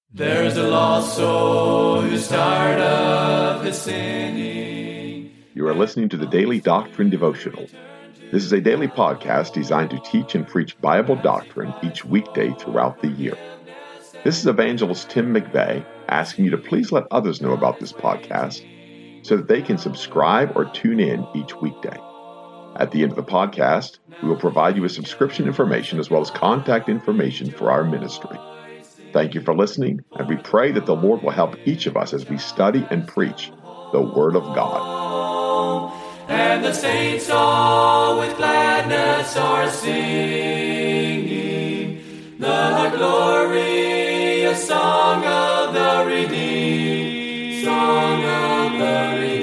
There's a lost soul who's tired of his sinning. You are listening to the Daily Doctrine Devotional. This is a daily podcast designed to teach and preach Bible doctrine each weekday throughout the year. This is Evangelist Tim McVeigh asking you to please let others know about this podcast so that they can subscribe or tune in each weekday. At the end of the podcast, we will provide you with subscription information as well as contact information for our ministry. Thank you for listening, and we pray that the Lord will help each of us as we study and preach the Word of God. And the saints all with gladness are singing the glorious song of the redeemed, song of the redeemed.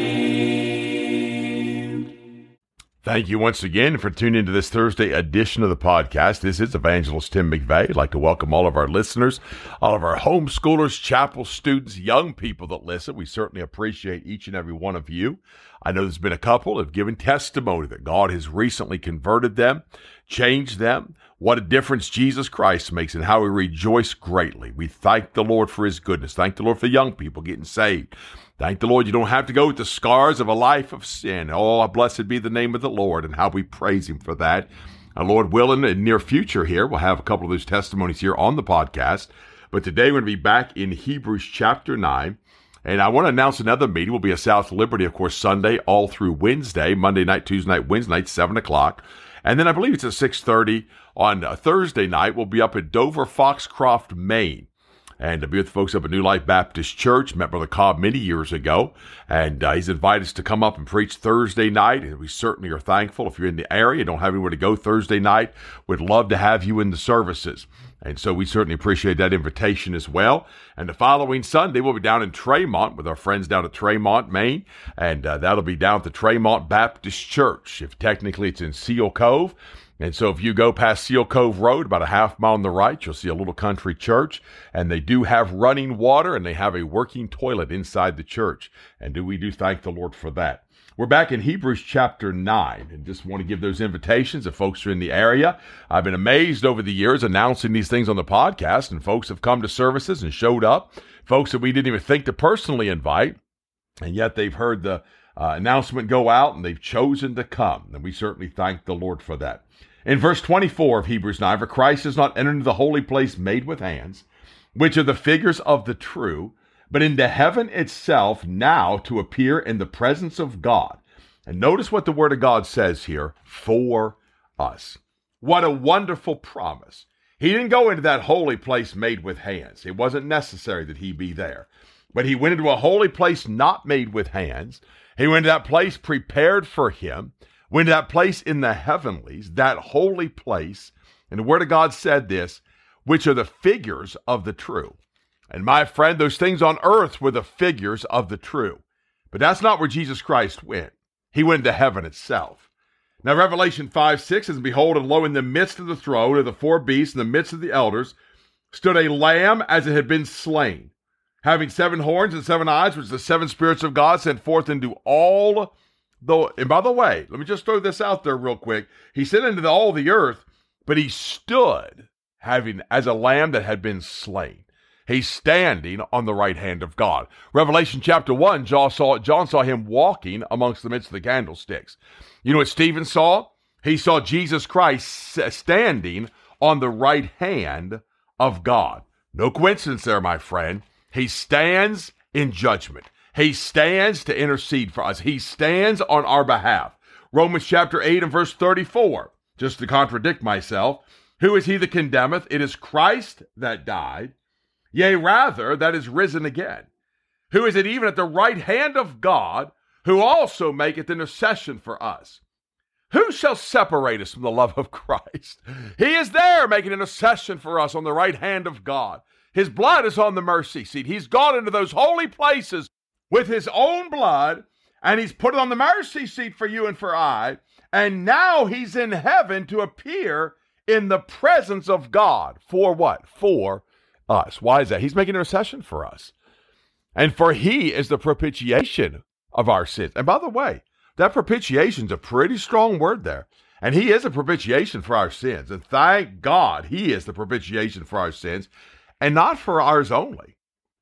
Thank you once again for tuning into this Thursday edition of the podcast. This is Evangelist Tim McVeigh. I'd like to welcome all of our listeners, all of our homeschoolers, chapel students, young people that listen. We certainly appreciate each and every one of you. I know there's been a couple that have given testimony that God has recently converted them, changed them. What a difference Jesus Christ makes and how we rejoice greatly. We thank the Lord for his goodness. Thank the Lord for young people getting saved. Thank the Lord you don't have to go with the scars of a life of sin. Oh, blessed be the name of the Lord, and how we praise him for that. Lord willing, in near future here, we'll have a couple of those testimonies here on the podcast. But today we're going to be back in Hebrews chapter 9. And I want to announce another meeting. We'll be at South Liberty, of course, Sunday all through Wednesday, Monday night, Tuesday night, Wednesday night, 7 o'clock. And then I believe it's at 6:30 on Thursday night. We'll be up at Dover, Foxcroft, Maine. And to be with the folks up at New Life Baptist Church. Met Brother Cobb many years ago. And he's invited us to come up and preach Thursday night. And we certainly are thankful. If you're in the area, don't have anywhere to go Thursday night, we'd love to have you in the services. And so we certainly appreciate that invitation as well. And the following Sunday, we'll be down in Tremont with our friends down at Tremont, Maine. And that'll be down at the Tremont Baptist Church. If technically it's in Seal Cove. And so if you go past Seal Cove Road, about a half mile on the right, you'll see a little country church. And they do have running water, and they have a working toilet inside the church. And we do thank the Lord for that. We're back in Hebrews chapter 9, and just want to give those invitations if folks are in the area. I've been amazed over the years announcing these things on the podcast, and folks have come to services and showed up. Folks that we didn't even think to personally invite, and yet they've heard the announcement go out, and they've chosen to come. And we certainly thank the Lord for that. In verse 24 of Hebrews 9, for Christ has not entered into the holy place made with hands, which are the figures of the true, but into heaven itself now to appear in the presence of God. And notice what the Word of God says here, for us. What a wonderful promise. He didn't go into that holy place made with hands. It wasn't necessary that he be there. But he went into a holy place not made with hands. He went to that place prepared for him. Went to that place in the heavenlies, that holy place. And the Word of God said this, which are the figures of the true. And my friend, those things on earth were the figures of the true. But that's not where Jesus Christ went. He went to heaven itself. Now, Revelation 5:6 says, behold, and lo, in the midst of the throne of the four beasts, in the midst of the elders, stood a lamb as it had been slain, having 7 horns and 7 eyes, which the 7 spirits of God sent forth into all. And by the way, let me just throw this out there real quick. He sent into all the earth, but he stood having as a lamb that had been slain. He's standing on the right hand of God. Revelation chapter 1, John saw him walking amongst the midst of the candlesticks. You know what Stephen saw? He saw Jesus Christ standing on the right hand of God. No coincidence there, my friend. He stands in judgment. He stands to intercede for us. He stands on our behalf. Romans chapter 8 and verse 34, just to contradict myself, who is he that condemneth? It is Christ that died, yea, rather, that is risen again. Who is it even at the right hand of God, who also maketh intercession for us? Who shall separate us from the love of Christ? He is there making intercession for us on the right hand of God. His blood is on the mercy seat. He's gone into those holy places with his own blood, and he's put it on the mercy seat for you and for I, and now he's in heaven to appear in the presence of God. For what? For us. Why is that? He's making intercession for us. And for he is the propitiation of our sins. And by the way, that propitiation is a pretty strong word there. And he is a propitiation for our sins. And thank God he is the propitiation for our sins. And not for ours only.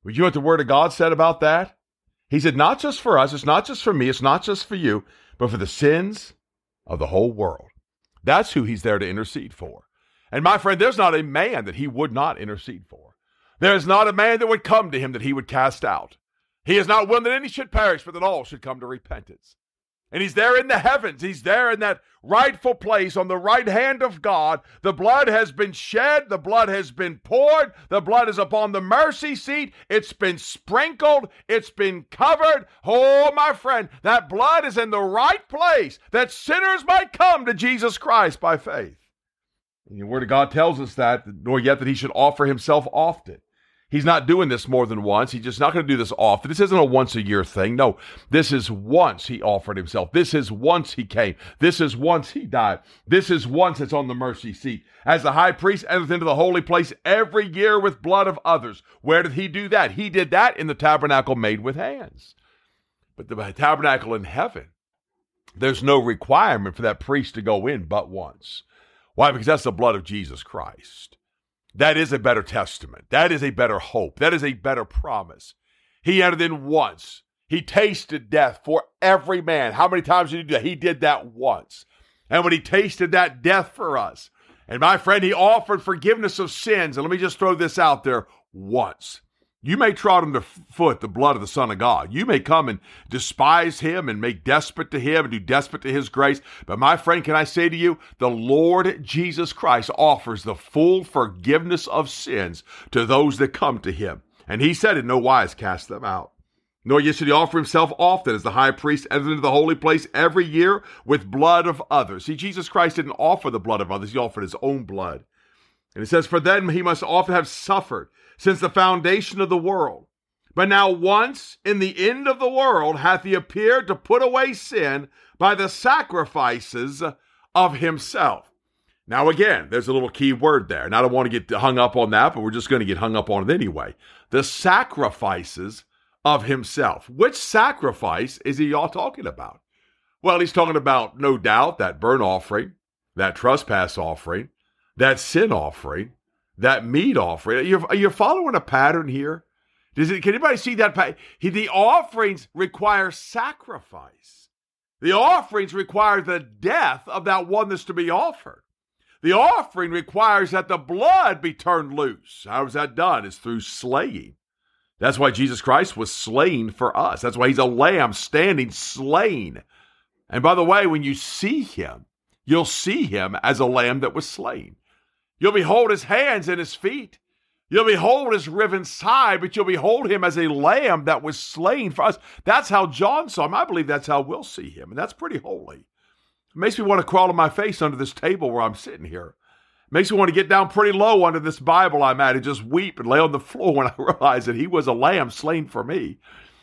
But you know what the Word of God said about that? He said, not just for us, it's not just for me, it's not just for you, but for the sins of the whole world. That's who he's there to intercede for. And my friend, there's not a man that he would not intercede for. There is not a man that would come to him that he would cast out. He is not willing that any should perish, but that all should come to repentance. And he's there in the heavens. He's there in that rightful place on the right hand of God. The blood has been shed. The blood has been poured. The blood is upon the mercy seat. It's been sprinkled. It's been covered. Oh, my friend, that blood is in the right place that sinners might come to Jesus Christ by faith. And the Word of God tells us that, nor yet that he should offer himself often. He's not doing this more than once. He's just not going to do this often. This isn't a once-a-year thing. No, this is once he offered himself. This is once he came. This is once he died. This is once it's on the mercy seat. As the high priest enters into the holy place every year with blood of others. Where did he do that? He did that in the tabernacle made with hands. But the tabernacle in heaven, there's no requirement for that priest to go in but once. Why? Because that's the blood of Jesus Christ. That is a better testament. That is a better hope. That is a better promise. He entered in once. He tasted death for every man. How many times did he do that? He did that once. And when he tasted that death for us, and my friend, he offered forgiveness of sins. And let me just throw this out there once. You may trod underfoot the blood of the Son of God. You may come and despise him and make desperate to him and do desperate to his grace. But my friend, can I say to you, the Lord Jesus Christ offers the full forgiveness of sins to those that come to him. And he said in no wise cast them out. Nor yet should he offer himself often as the high priest enters into the holy place every year with blood of others. See, Jesus Christ didn't offer the blood of others. He offered his own blood. And it says, for then he must often have suffered since the foundation of the world. But now once in the end of the world hath he appeared to put away sin by the sacrifices of himself. Now again, there's a little key word there. And I don't want to get hung up on that, but we're just going to get hung up on it anyway. The sacrifices of himself. Which sacrifice is he all talking about? Well, he's talking about, no doubt, that burnt offering, that trespass offering, that sin offering, that meat offering. Are you following a pattern here? Can anybody see that pattern? The offerings require sacrifice. The offerings require the death of that one that's to be offered. The offering requires that the blood be turned loose. How is that done? It's through slaying. That's why Jesus Christ was slain for us. That's why he's a lamb standing slain. And by the way, when you see him, you'll see him as a lamb that was slain. You'll behold his hands and his feet. You'll behold his riven side, but you'll behold him as a lamb that was slain for us. That's how John saw him. I believe that's how we'll see him, and that's pretty holy. It makes me want to crawl on my face under this table where I'm sitting here. It makes me want to get down pretty low under this Bible I'm at and just weep and lay on the floor when I realize that he was a lamb slain for me.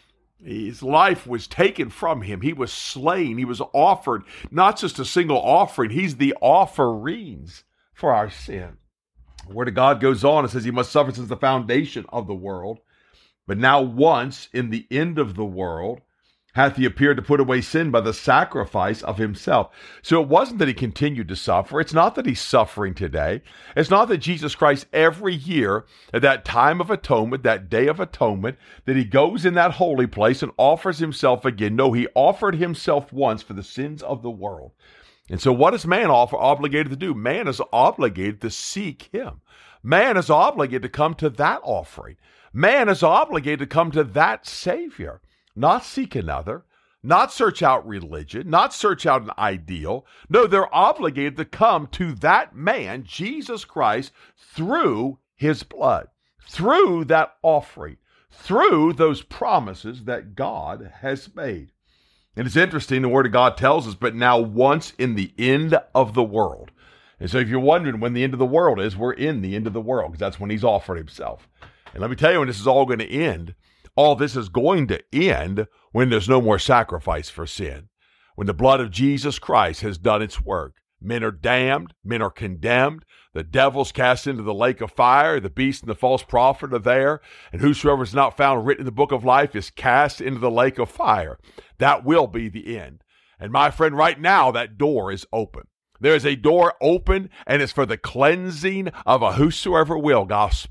His life was taken from him. He was slain. He was offered, not just a single offering. He's the offerings for our sin. The Word of God goes on and says he must suffer since the foundation of the world. But now once in the end of the world hath he appeared to put away sin by the sacrifice of himself. So it wasn't that he continued to suffer. It's not that he's suffering today. It's not that Jesus Christ every year at that time of atonement, that day of atonement, that he goes in that holy place and offers himself again. No, he offered himself once for the sins of the world. And so what is man obligated to do? Man is obligated to seek him. Man is obligated to come to that offering. Man is obligated to come to that Savior. Not seek another, not search out religion, not search out an ideal. No, they're obligated to come to that man, Jesus Christ, through his blood, through that offering, through those promises that God has made. And it's interesting, the Word of God tells us, but now once in the end of the world. And so if you're wondering when the end of the world is, we're in the end of the world, because that's when he's offered himself. And let me tell you, when this is all going to end, all this is going to end when there's no more sacrifice for sin. When the blood of Jesus Christ has done its work. Men are damned. Men are condemned. The devil's cast into the lake of fire. The beast and the false prophet are there. And whosoever is not found written in the book of life is cast into the lake of fire. That will be the end. And my friend, right now, that door is open. There is a door open, and it's for the cleansing of a whosoever will gospel.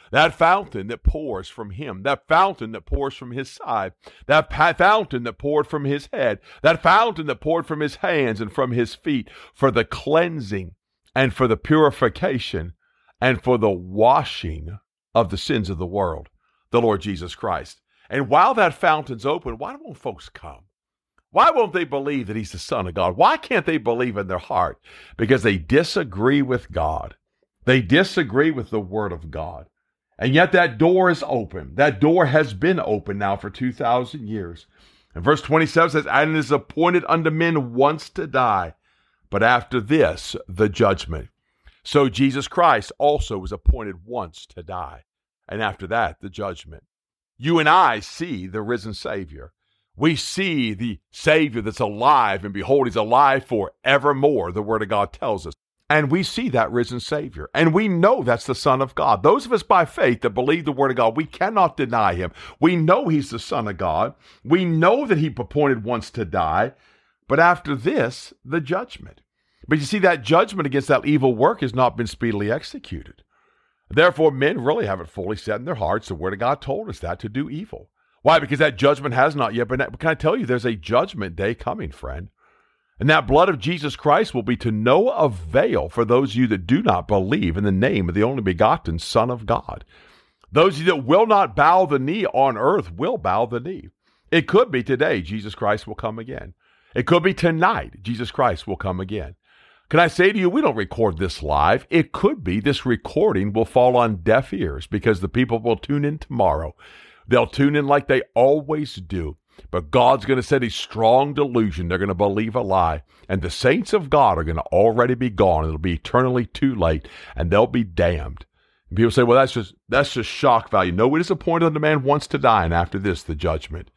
that fountain that pours from him, that fountain that pours from his side, that fountain that poured from his head, that fountain that poured from his hands and from his feet for the cleansing and for the purification and for the washing of the sins of the world, the Lord Jesus Christ. And while that fountain's open, why won't folks come? Why won't they believe that he's the Son of God? Why can't they believe in their heart? Because they disagree with God. They disagree with the Word of God. And yet that door is open. That door has been open now for 2,000 years. And verse 27 says, and it is appointed unto men once to die, but after this, the judgment. So Jesus Christ also was appointed once to die, and after that, the judgment. You and I see the risen Savior. We see the Savior that's alive, and behold, he's alive forevermore, the Word of God tells us. And we see that risen Savior, and we know that's the Son of God. Those of us by faith that believe the Word of God, we cannot deny him. We know he's the Son of God. We know that he appointed once to die, but after this, the judgment. But you see, that judgment against that evil work has not been speedily executed. Therefore, men really haven't fully set in their hearts the Word of God told us that to do evil. Why? Because that judgment has not yet been. But can I tell you, there's a judgment day coming, friend. And that blood of Jesus Christ will be to no avail for those of you that do not believe in the name of the only begotten Son of God. Those of you that will not bow the knee on earth will bow the knee. It could be today, Jesus Christ will come again. It could be tonight, Jesus Christ will come again. Can I say to you, we don't record this live. It could be this recording will fall on deaf ears because the people will tune in tomorrow. They'll tune in like they always do. But God's going to set a strong delusion. They're going to believe a lie. And the saints of God are going to already be gone. It'll be eternally too late, and they'll be damned. And people say, well, that's just shock value. No, it is appointed unto man once to die, and after this, the judgment.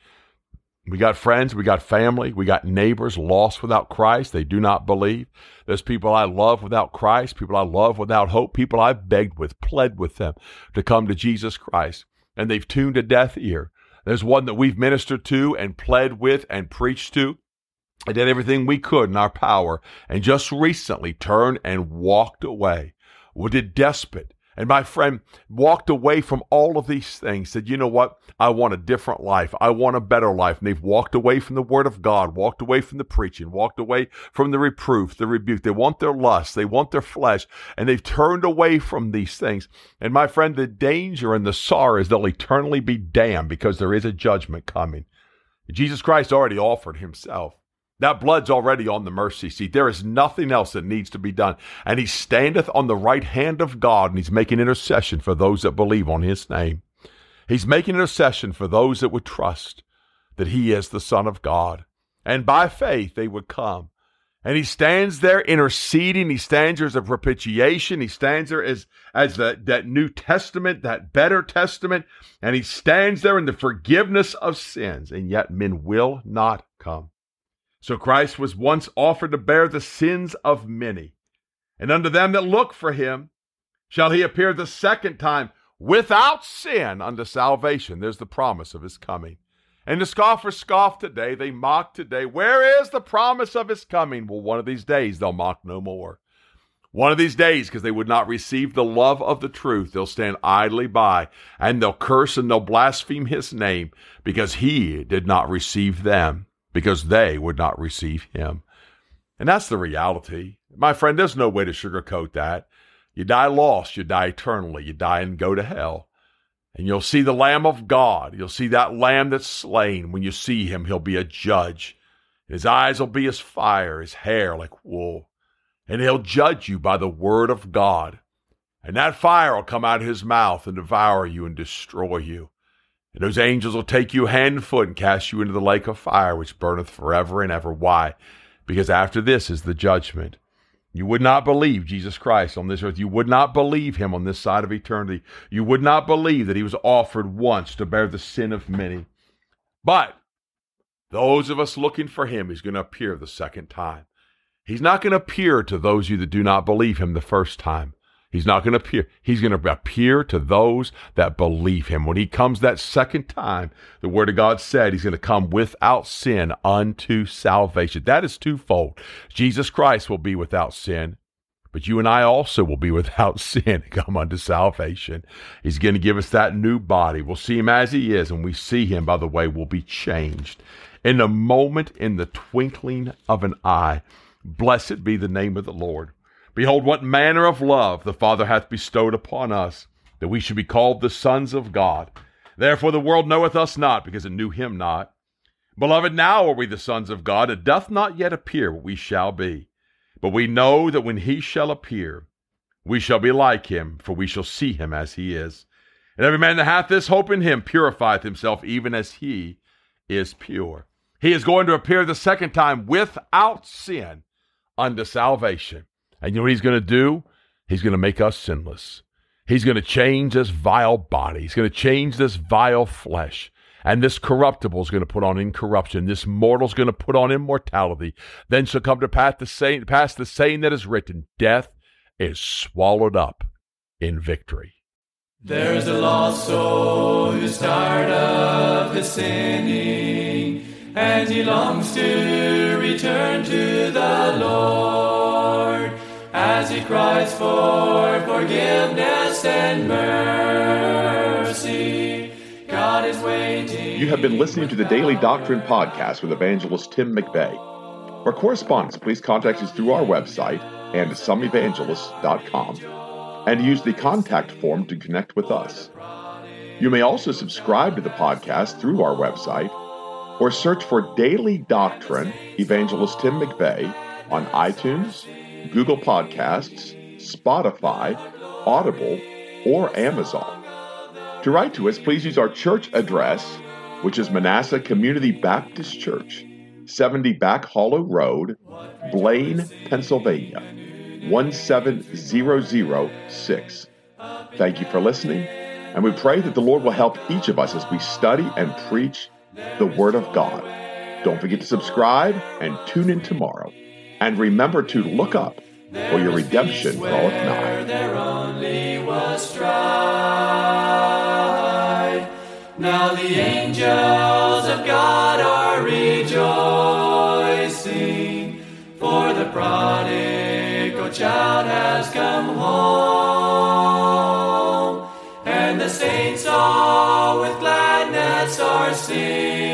We got friends, we got family, we got neighbors lost without Christ. They do not believe. There's people I love without Christ, people I love without hope, people I've begged with, pled with them to come to Jesus Christ. And they've tuned a deaf ear. There's one that we've ministered to and pled with and preached to and did everything we could in our power and just recently turned and walked away. We did despot. And my friend walked away from all of these things, said, you know what? I want a different life. I want a better life. And they've walked away from the Word of God, walked away from the preaching, walked away from the reproof, the rebuke. They want their lust. They want their flesh. And they've turned away from these things. And my friend, the danger and the sorrow is they'll eternally be damned because there is a judgment coming. Jesus Christ already offered himself. That blood's already on the mercy seat. There is nothing else that needs to be done. And he standeth on the right hand of God, and he's making intercession for those that believe on his name. He's making intercession for those that would trust that he is the Son of God. And by faith, they would come. And he stands there interceding. He stands there as a propitiation. He stands there as that New Testament, that better testament. And he stands there in the forgiveness of sins. And yet men will not come. So Christ was once offered to bear the sins of many. And unto them that look for him shall he appear the second time without sin unto salvation. There's the promise of his coming. And the scoffers scoff today. They mock today. Where is the promise of his coming? Well, one of these days they'll mock no more. One of these days, because they would not receive the love of the truth, they'll stand idly by, and they'll curse and they'll blaspheme his name because he did not receive them, because they would not receive him. And that's the reality. My friend, there's no way to sugarcoat that. You die lost, you die eternally, you die and go to hell. And you'll see the Lamb of God. You'll see that Lamb that's slain. When you see him, he'll be a judge. His eyes will be as fire, his hair like wool. And he'll judge you by the word of God. And that fire will come out of his mouth and devour you and destroy you. And those angels will take you hand and foot and cast you into the lake of fire, which burneth forever and ever. Why? Because after this is the judgment. You would not believe Jesus Christ on this earth. You would not believe him on this side of eternity. You would not believe that he was offered once to bear the sin of many. But those of us looking for him, he's going to appear the second time. He's not going to appear to those of you that do not believe him the first time. He's not going to appear. He's going to appear to those that believe him. When he comes that second time, the word of God said he's going to come without sin unto salvation. That is twofold. Jesus Christ will be without sin. But you and I also will be without sin and come unto salvation. He's going to give us that new body. We'll see him as he is, and we see him, by the way, will be changed. In a moment, in the twinkling of an eye. Blessed be the name of the Lord. Behold, what manner of love the Father hath bestowed upon us, that we should be called the sons of God. Therefore the world knoweth us not, because it knew him not. Beloved, now are we the sons of God. It doth not yet appear what we shall be. But we know that when he shall appear, we shall be like him, for we shall see him as he is. And every man that hath this hope in him purifieth himself, even as he is pure. He is going to appear the second time without sin unto salvation. And you know what he's going to do? He's going to make us sinless. He's going to change this vile body. He's going to change this vile flesh. And this corruptible is going to put on incorruption. This mortal is going to put on immortality. Then shall come to pass the saying that is written, death is swallowed up in victory. There is a lost soul who's tired of his sinning, and he longs to return to the Lord, as he cries for forgiveness and mercy. God is waiting. You have been listening to the Daily Doctrine Podcast with Evangelist Tim McVeigh. For correspondence, please contact us through our website and someevangelists.com, and use the contact form to connect with us. You may also subscribe to the podcast through our website, or search for Daily Doctrine Evangelist Tim McVeigh on iTunes, Google Podcasts, Spotify, Audible, or Amazon. To write to us, please use our church address, which is Manasseh Community Baptist Church, 70 Back Hollow Road, Blaine, Pennsylvania, 17006. Thank you for listening, and we pray that the Lord will help each of us as we study and preach the Word of God. Don't forget to subscribe and tune in tomorrow. And remember to look up, for your redemption draweth nigh. There only was strife. Now the angels of God are rejoicing, for the prodigal child has come home, and the saints all with gladness are singing.